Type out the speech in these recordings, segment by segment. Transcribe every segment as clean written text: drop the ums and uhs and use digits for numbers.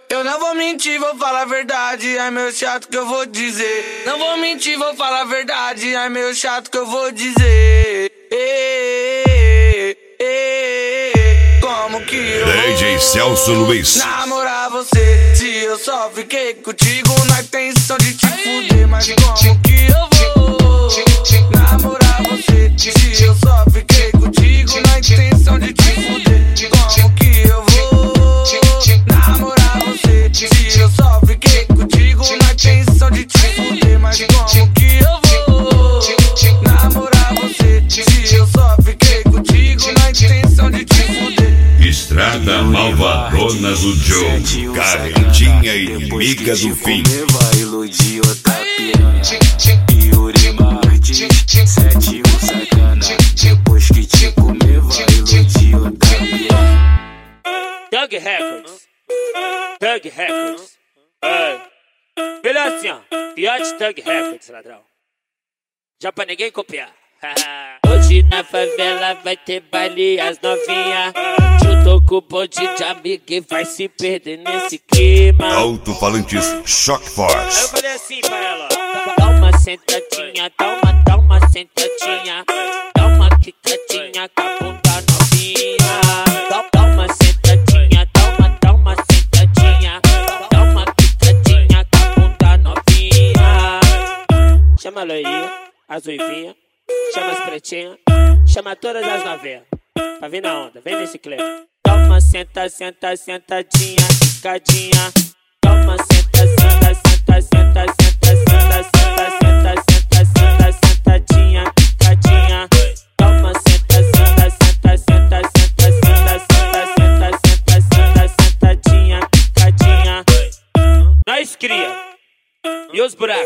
Eu não vou mentir, vou falar a verdade, é meu chato que eu vou dizer. Não vou mentir, vou falar a verdade, é meu chato que eu vou dizer. Como que eu DJ Celso Luiz namorar você, se eu só fiquei contigo na intenção de te fuder? Mas como que eu vou namorar você, se eu só fiquei contigo na intenção de te fuder? Como que eu vou namorar você, se eu só fiquei contigo na intenção de te fuder? Mas como que eu vou namorar você, se eu só fiquei contigo na intenção de te fuder? Estrada malvadona do Joe, carretinha inimiga do fim. Vai iludir outra piranha. Yuri Martins, 7 sacana. Depois que te comer, vai iludir outra piranha. Thug Records, Thug Records. Melhor assim, ó. Fiote Thug Records, ladrão. Já pra ninguém copiar. Hoje na favela vai ter baile as novinha. Juntou com o bonde de amigo e vai se perder nesse clima. Alto-falantes Shock Aí eu Force. falei assim pra ela: dá uma sentadinha, dá uma sentadinha, dá uma quicadinha com a bunda novinha. Dá uma sentadinha, dá uma sentadinha, dá uma quicadinha com a bunda novinha. Chama a loirinha, as uivinhas, chama as pretinhas, chama todas as novinhas pra vir na onda, vem nesse clipe. Dá uma sentadinha, quicadinha. Dá uma sentadinha, quicadinha. Dá uma sentadinha, quicadinha. Nós cria. E os buracos?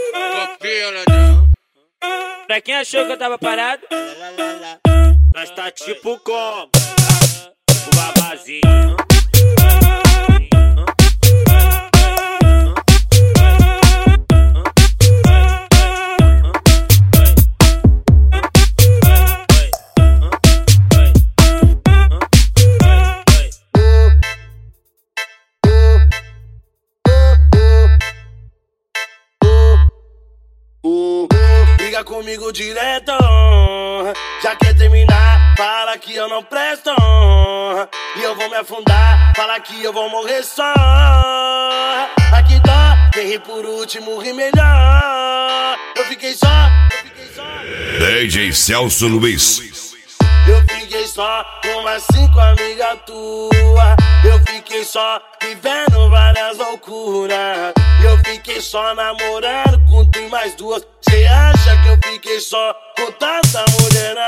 Pra quem achou que eu tava parado, nós tá tipo como o babazinho. Briga comigo direto, já quer terminar, fala que eu não presto. E eu vou me afundar, fala que eu vou morrer só. Aqui dó, quem ri por último ri melhor. Eu fiquei só. DJ Celso Luiz. Eu fiquei só com umas 5 amigas tuas. Eu fiquei só vivendo várias loucuras. Eu fiquei só namorando com tu e mais duas. Cê acha que eu fiquei só com tanta mulher